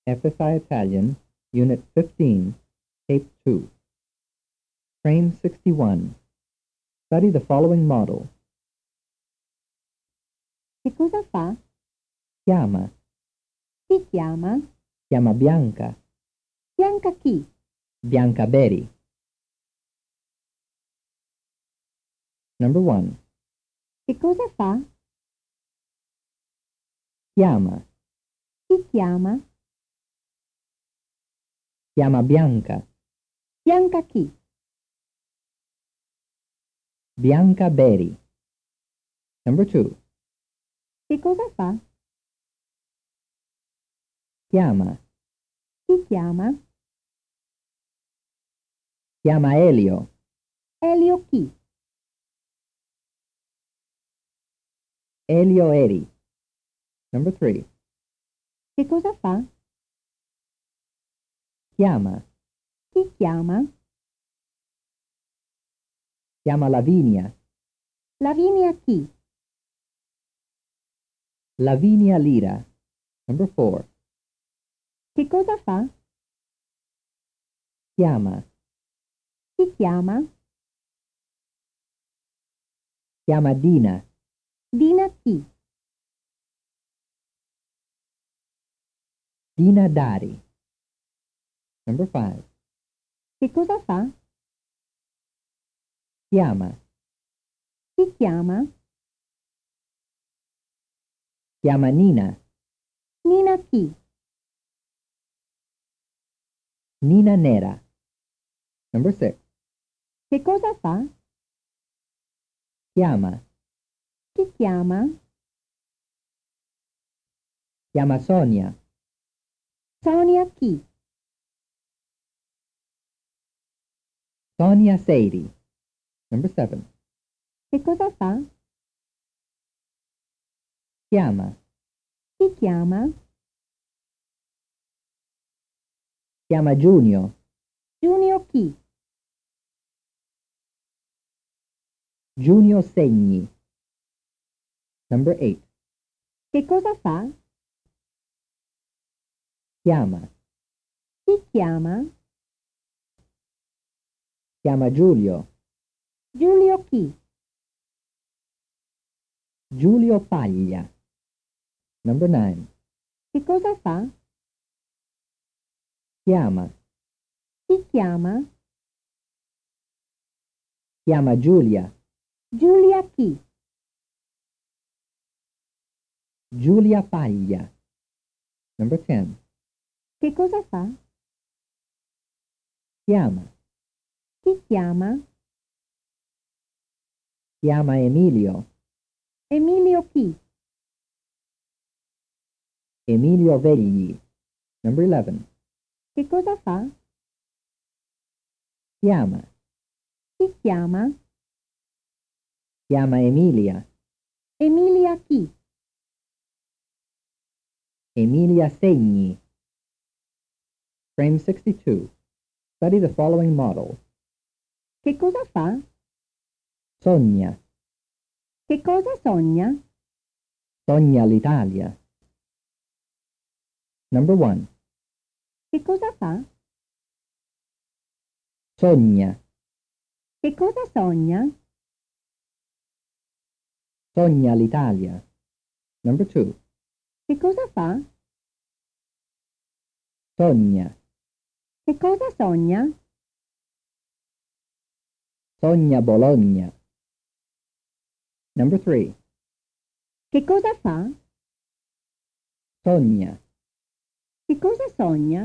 FSI Italian, Unit 15, Tape 2. Frame 61. Study the following model. Che cosa fa? Chiama. Chi chiama? Chiama Bianca. Bianca chi? Bianca Beri. Number 1. Che cosa fa? Chiama. Chi chiama? Chiama Bianca. Bianca chi? Bianca Beri. Number 2. Che cosa fa? Chiama. Chi chiama? Chiama Elio. Elio chi? Elio Eri. Number 3. Che cosa fa? Chiama. Chi chiama? Chiama Lavinia. Lavinia chi? Lavinia Lira. Number 4. Che cosa fa? Chiama. Chi chiama? Chiama Dina. Dina chi? Dina Dari. Number 5. Che cosa fa? Chiama. Chi chiama? Chiama Nina. Nina chi? Nina Nera. Number 6. Che cosa fa? Chiama. Chi chiama? Chiama Sonia. Sonia chi? Sonia Seiri. Number 7. Che cosa fa? Chiama. Chi chiama? Chiama Giunio. Giunio chi? Giunio Segni. Number 8. Che cosa fa? Chiama. Chi chiama? Chiama Giulio. Giulio chi? Giulio Paglia. Number 9. Che cosa fa? Chiama. Chi chiama? Chiama Giulia. Giulia chi? Giulia Paglia. Number 10. Che cosa fa? Chiama. Chi chiama? Chiama Emilio. Emilio chi? Emilio Vegli. Number 11. Che cosa fa? Chiama. Chi chiama? Chiama Emilia. Emilia chi? Emilia Segni. Frame 62. Study the following model. Che cosa fa? Sogna. Che cosa sogna? Sogna l'Italia. Number 1. Che cosa fa? Sogna. Che cosa sogna? Sogna l'Italia. Number 2. Che cosa fa? Sogna. Che cosa sogna? Sogna Bologna. Number 3. Che cosa fa? Sogna. Che cosa sogna?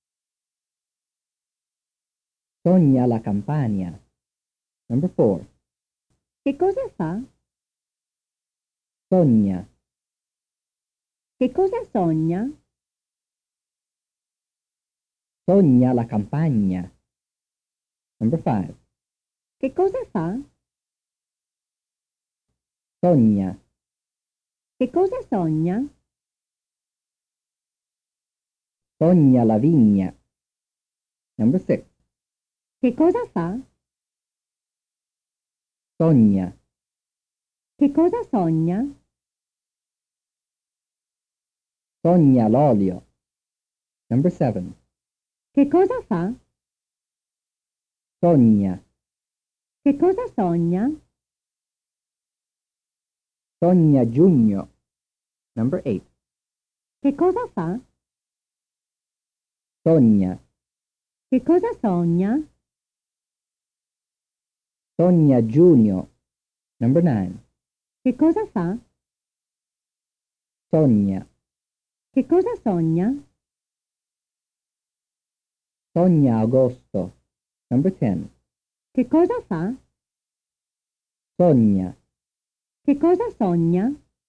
Sogna la Campania. Number 4. Che cosa fa? Sogna. Che cosa sogna? Sogna la campagna. Number 5. Che cosa fa? Sogna. Che cosa sogna? Sogna la vigna. Number 6. Che cosa fa? Sogna. Che cosa sogna? Sogna l'olio. Number 7. Che cosa fa? Sogna. Che cosa sogna? Sogna giugno. Number 8. Che cosa fa? Sogna. Che cosa sogna? Sogna giugno. Number 9. Che cosa fa? Sogna. Che cosa sogna? Sogna agosto. Number 10. Che cosa fa? Sogna. Che cosa sogna?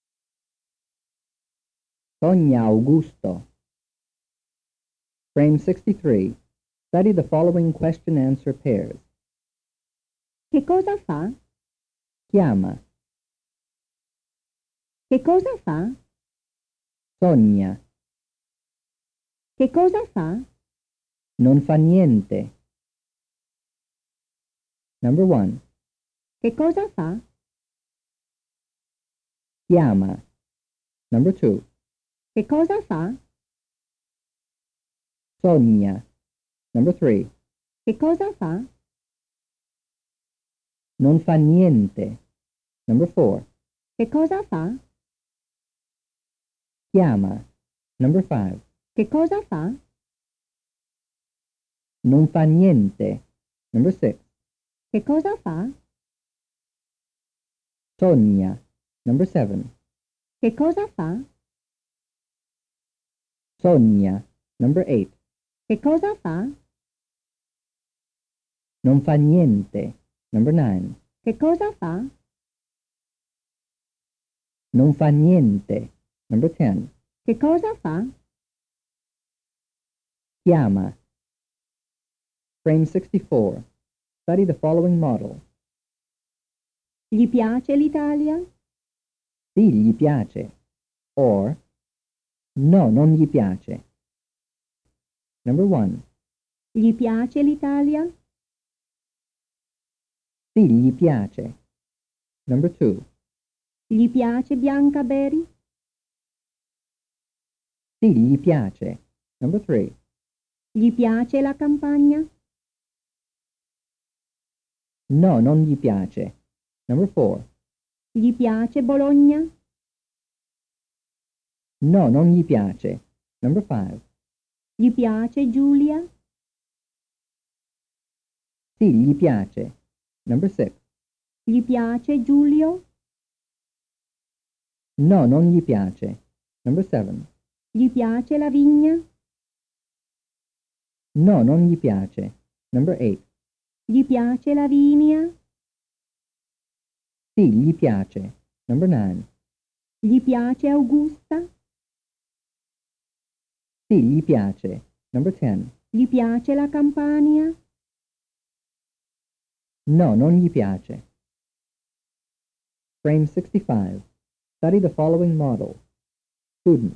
Sogna Augusto. Frame 63. Study the following question-answer pairs. Che cosa fa? Chiama. Che cosa fa? Sogna. Che cosa fa? Non fa niente. Number 1. Che cosa fa? Chiama. Number 2. Che cosa fa? Sogna. Number 3. Che cosa fa? Non fa niente. Number 4. Che cosa fa? Chiama. Number 5. Che cosa fa? Non fa niente. Number 6. Che cosa fa? Sogna. Number 7. Che cosa fa? Sogna. Number 8. Che cosa fa? Non fa niente. Number 9. Che cosa fa? Non fa niente. Number 10. Che cosa fa? Chiama. Frame 64. Study the following model. Gli piace l'Italia? Sì, gli piace. Or, no, non gli piace. Number 1. Gli piace l'Italia? Sì, gli piace. Number 2. Gli piace Biancaberry? Sì, gli piace. Number 3. Gli piace la campagna? No, non gli piace. Number 4. Gli piace Bologna? No, non gli piace. Number 5. Gli piace Giulia? Sì, gli piace. Number 6. Gli piace Giulio? No, non gli piace. Number 7. Gli piace la vigna? No, non gli piace. Number 8. Gli piace la Vinia? Sì, gli piace. Number 9. Gli piace Augusta? Sì, gli piace. Number 10. Gli piace la Campania? No, non gli piace. Frame 65. Study the following model. Student.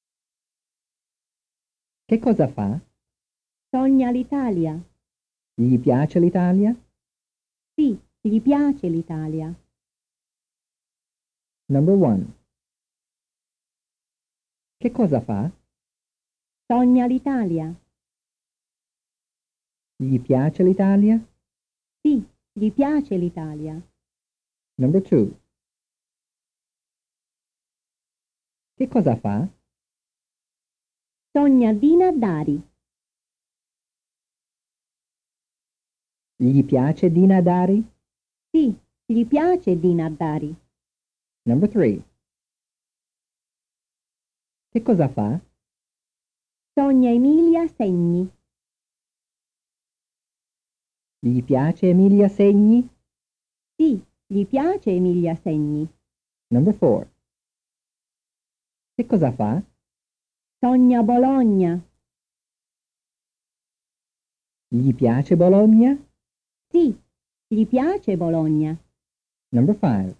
Che cosa fa? Sogna l'Italia? Gli piace l'Italia? Sì, gli piace l'Italia. Number 1. Che cosa fa? Sogna l'Italia? Gli piace l'Italia? Sì, gli piace l'Italia. Number 2. Che cosa fa? Sogna Dina Dari? Gli piace Dina Dari? Sì, gli piace Dina Dari. Number 3. Che cosa fa? Sogna Emilia Segni? Gli piace Emilia Segni? Sì, gli piace Emilia Segni. Number 4. Che cosa fa? Sogna Bologna? Gli piace Bologna? Sì, gli piace Bologna. Number 5.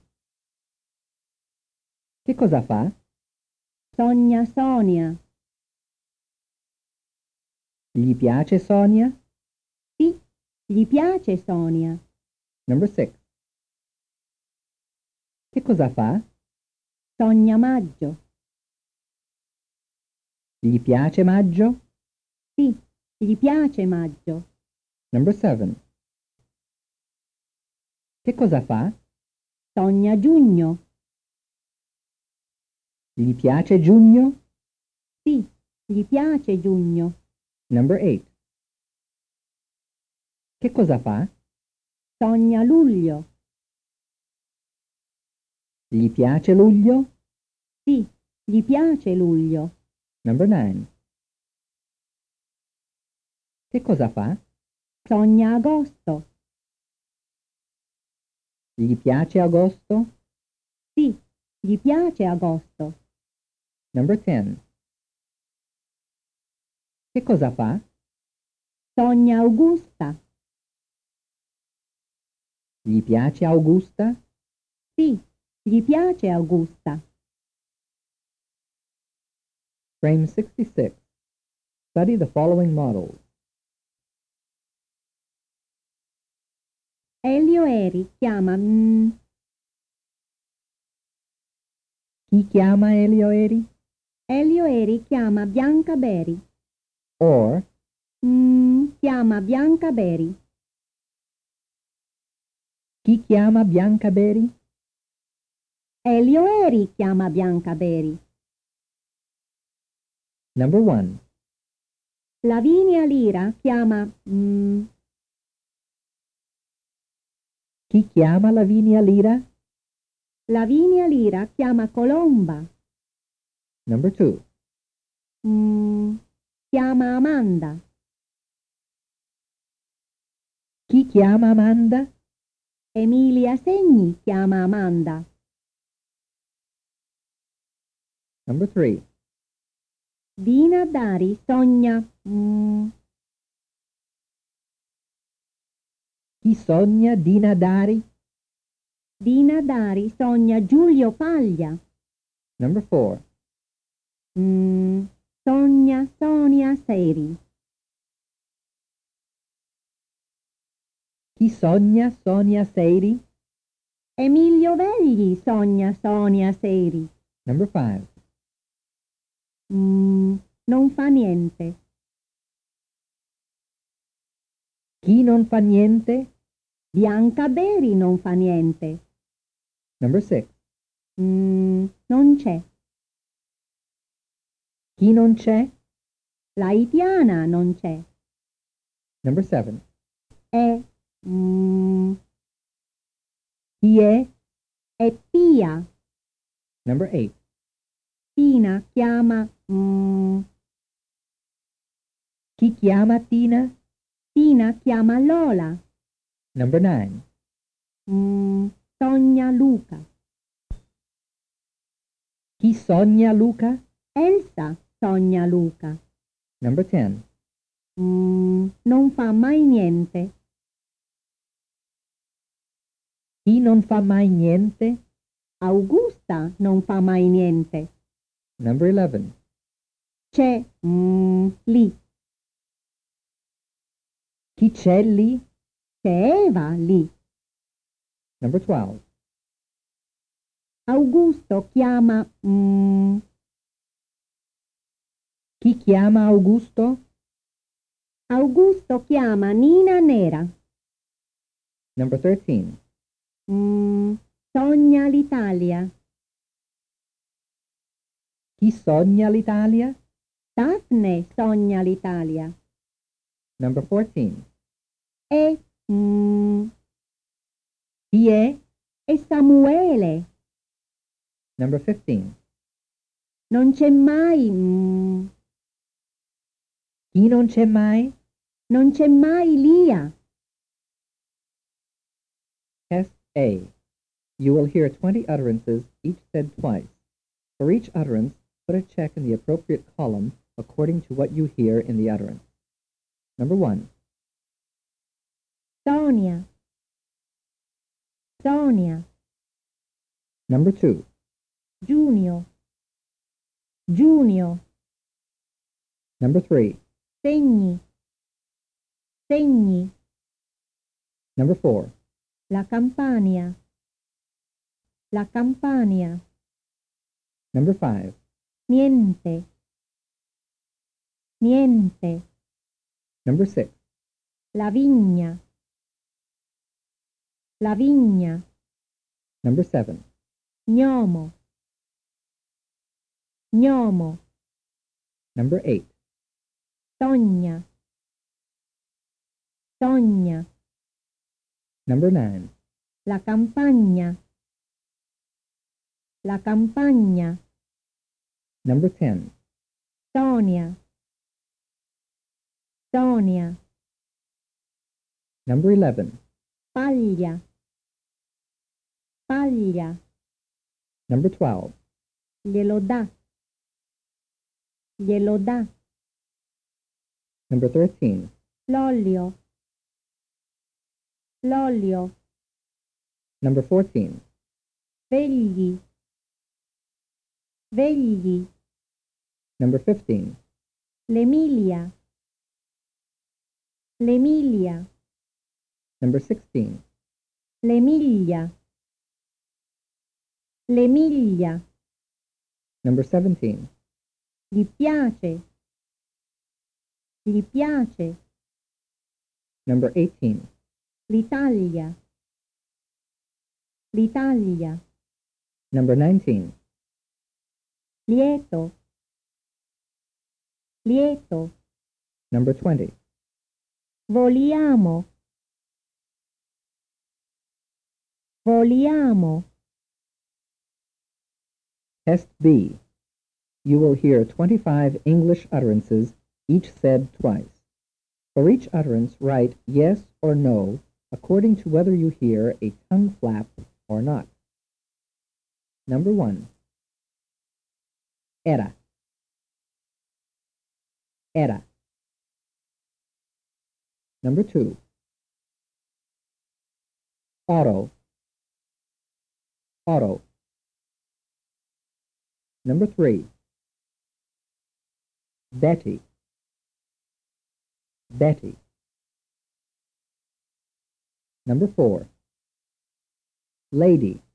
Che cosa fa? Sogna Sonia? Gli piace Sonia? Sì, gli piace Sonia. Number 6. Che cosa fa? Sogna Maggio? Gli piace Maggio? Sì, gli piace maggio. Number 7. Che cosa fa? Sogna giugno. Gli piace giugno? Sì, gli piace giugno. Number 8. Che cosa fa? Sogna luglio. Gli piace luglio? Sì, gli piace luglio. Number 9. Che cosa fa? Sogna agosto. Gli piace agosto? Sì, gli piace agosto. Number 10. Che cosa fa? Sogna Augusta. Gli piace Augusta? Sì, gli piace Augusta. Frame 66. Study the following models. Elio Eri chiama Chi chiama Elio Eri? Elio Eri chiama Bianca Beri. Or, Chiama Bianca Beri. chi chiama Bianca Beri? Elio Eri chiama Bianca Beri. Number 1. Lavinia Lira chiama Chi chiama Lavinia Lira? Lavinia Lira chiama Colomba. Number 2. Chiama Amanda. Chi chiama Amanda? Emilia Segni chiama Amanda. Number 3. Dina Dari sogna Chi sogna Dina Dari? Dina Dari sogna Giulio Paglia. Number 4. Sogna Sonia Seri. Chi sogna Sonia Seiri? Emilio Vegli sogna Sonia Seri. Number 5. Non fa niente. Chi non fa niente? Bianca Beri non fa niente. Number 6. Non c'è. Chi non c'è? La Itiana non c'è. Number 7. È Chi è? Pia. Number 8. Tina chiama Chi chiama Tina? Tina chiama Lola. Number 9. Sogna Luca. Chi sogna Luca? Elsa sogna Luca. Number 10. Non fa mai niente. Chi non fa mai niente? Augusta non fa mai niente. Number 11. C'è lì. Chi c'è lì? C'è Eva lì. Number 12. Augusto chiama Chi chiama Augusto? Augusto chiama Nina Nera. Number 13. Sogna l'Italia. Chi sogna l'Italia? Daphne sogna l'Italia. Number 14. E Chi è? Samuele. Number 15. Non c'è mai Chi non c'è mai? non c'è mai Lia. Test A. You will hear 20 utterances, each said twice. For each utterance, put a check in the appropriate column according to what you hear in the utterance. Number 1. Sonia. Sonia. Number 2. Giunio. Giunio. Number 3. Segni. Segni. Number 4. La Campania. La Campania. Number 5. Niente. Niente. Number 6. La vigna. La vigna. Number 7. Gnomo. Gnomo. Number 8. Togna. Togna. Number 9. La campagna. La campagna. Number 10. Tonia. Tonia. Number 11. Paglia. Paglia. Number 12. Glielo dà. Glielo dà. Number 13. L'olio. L'olio. Number 14. Vegli. Vegli. Number 15. L'Emilia. L'Emilia. Number 16. L'Emilia. L'Emilia. Number 17. Gli piace. Gli piace. Number 18. L'Italia. L'Italia. Number 19. Lieto. Lieto. Number 20. Voliamo. Voliamo. Test B. You will hear 25 English utterances, each said twice. For each utterance, write yes or no according to whether you hear a tongue flap or not. Number 1. Era. Era. Number 2. Auto. Auto. Number 3. Betty. Betty. Number 4. Lady.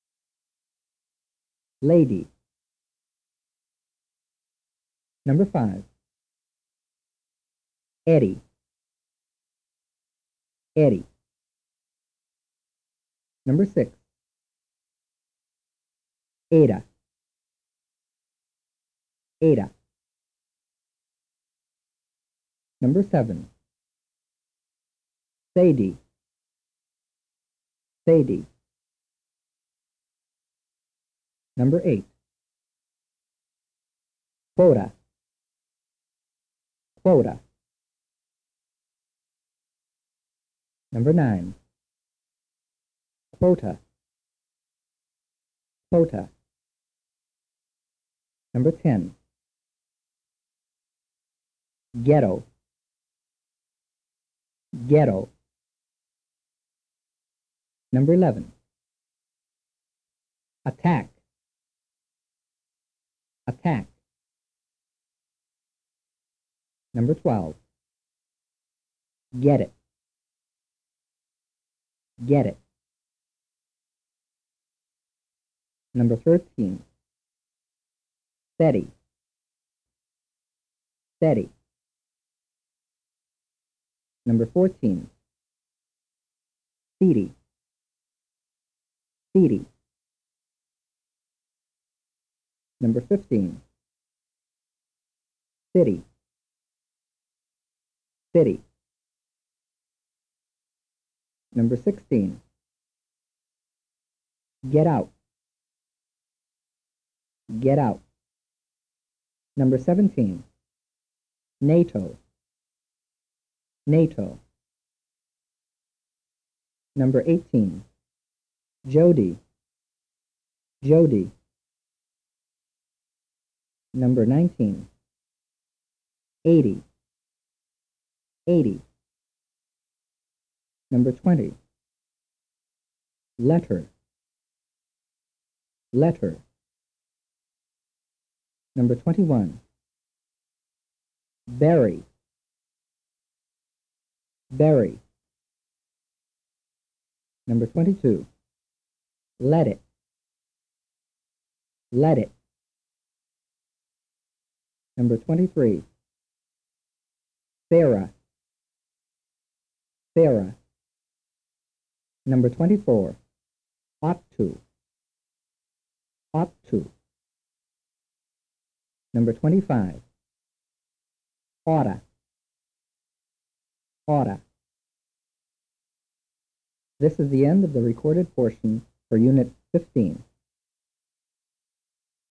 Lady. Number 5. Eddie. Eddie. Number 6. Ada. Ada. Number 7. Sadie. Sadie. Number 8. Quota. Quota. Number 9. Quota. Quota. Number 10. Ghetto. Ghetto. Number 11. Attack. Attack. Number 12. Get it. Get it. Number 13. Steady. Steady. Number 14. Seedy. Seedy. Number 15. City. City. Number 16. Get out. Get out. Number 17. NATO. NATO. Number 18. Jody. Jody. Number 19. 80. 80. Number 20. Letter. Letter. Number 21. Berry. Berry. Number 22. Let it. Let it. Number 23. Sarah. Sarah. Number 24. Ought to. Ought to. Number 25. Oughta. Oughta. This is the end of the recorded portion for Unit 15.